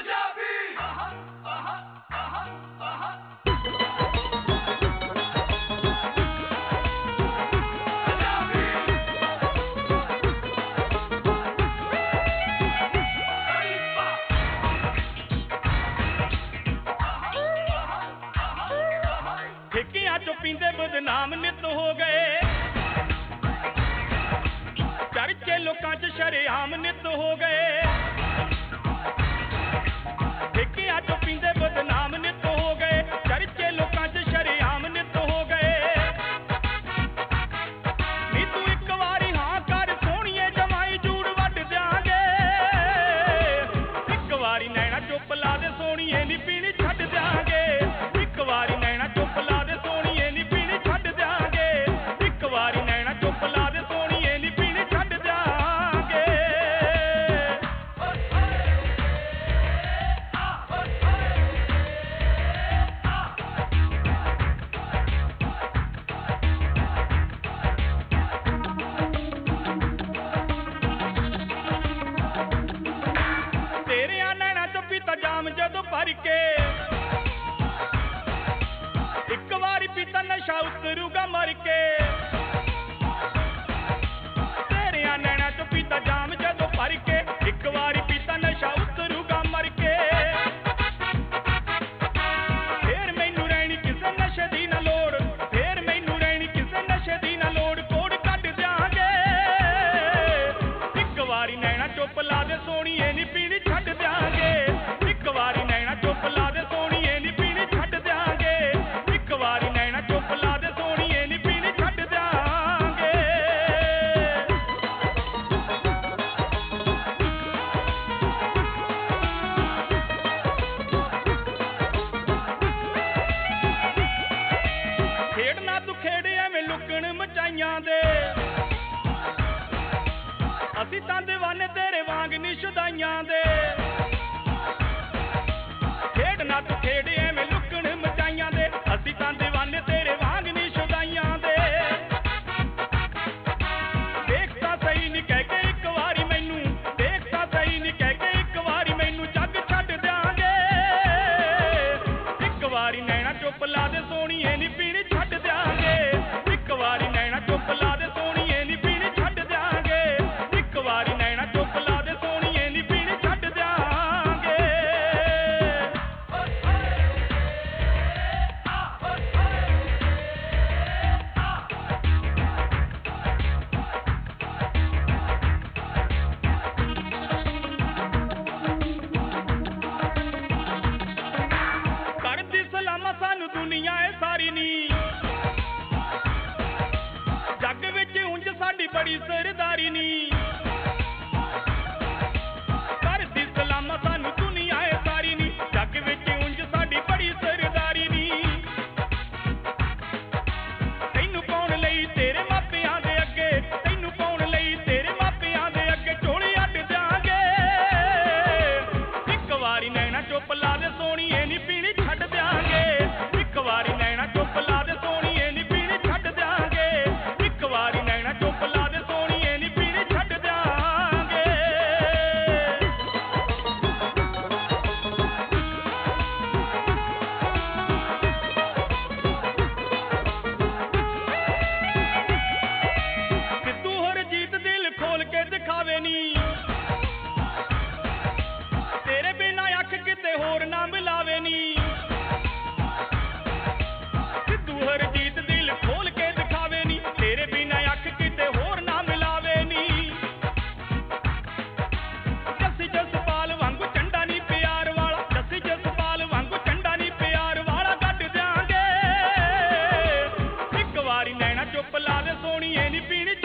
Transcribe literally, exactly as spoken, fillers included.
ठेकियां चो पींदे बदनाम नित हो गए, चर्चे लोकां च शरेआम नित हो गए। ठेकियां चो पींदे बदनाम नित हो गए, चर्चे लोकां च शरेआम नित हो गए। नी तू एक वारी हां कर सोहणीए जमाई जूड़ वट दियांगे, एक वारी नैना चुप ला दे सोहणीए नी पीनी छड्ड दियांगे। एक वारी नैना चुप ला दे सोहणीए नी पीनी छड्ड दियांगे। एक वारी नैना चुप ला दे सोहणीए नी पीनी छड्ड दियांगे। तेरियां नैना चो पीता जाम जदों भर के, एक वारी पीता नशा उतरूगा मर के। तेरियां नैना चो पीता जाम जदों भर के, एक वारी पीता नशा उतरूगा मर के। फेर मैनू रहनी किसे नशे दी ना लोड़, फेर मैनू रहनी किसे नशे दी ना लोड़, कोड़ कढ दियांगे। एक वारी नैना चुप ला दे सोहणीए नी पीनी छड्ड दियांगे। एक वारी नैना चुप ला दे सोहणीए नी पीनी छड्ड दियांगे। एक वारी नैना चुप ला दे सोहणीए नी पीनी छड्ड दियांगे। खेड़ना तू खेड़ एवें लुकण मचाइयां दे, असीं तां दीवाने तेरे वांग नी शुदाइयां दे। खेड़ना तू खेड़ एवें लुकण मचाइयां दे, असीं तां दीवाने तेरे वांग नी शुदाइयां दे। देख तां सही नी कह के एक वारी मैनू, देख तां सही नी कह के एक वारी मैनू जग छड्ड दियांगे। एक वारी नैना चुप ला दे सोहणीए नी पीनी छड्ड दियांगे। एक वारी नैना चुप ला दे सोहणीए नी पीनी छड्ड दियांगे। एक वारी नैना चुप ला दे सोहणीए नी पीनी छड्ड दियांगे। करदी सलामा सानू दुनिया ए सारी नी, जग विच उंज साडी बड़ी सरदारी नी। करदी सलामा सानू दुनिया ए सारी नी, जग विच उंज साडी बड़ी सरदारी नी। तैनू पाउण लई तेरे मापियां दे अगे, तैनू पाउण लई तेरे मापियां दे अगे झोली अड्ड दियांगे। एक वारी नैना चुप ला दे सोहणीए नी पीनी छड्ड दियांगे। एक वारी नैना चुप ला दे सोहणीए नी पीनी छड्ड दियांगे। एक वारी नैना चुप ला दे सोहणीए नी पीनी छड्ड दियांगे। सिद्धू हरजीत दिल खोल के दिखावे नी, तेरे बिना अख किते होर ना मिलावे नी। सिद्धू हरजीत दिल खोल के दिखावे नी, तेरे बिना अख किते होर ना मिलावे नी। जस्सी जसपाल वांगू चंडा नी प्यार वाला, जस्सी जसपाल वांगू चंडा नी प्यार वाला कढ दियांगे। एक वारी नैना चुप ला दे सोहणीए नी पीनी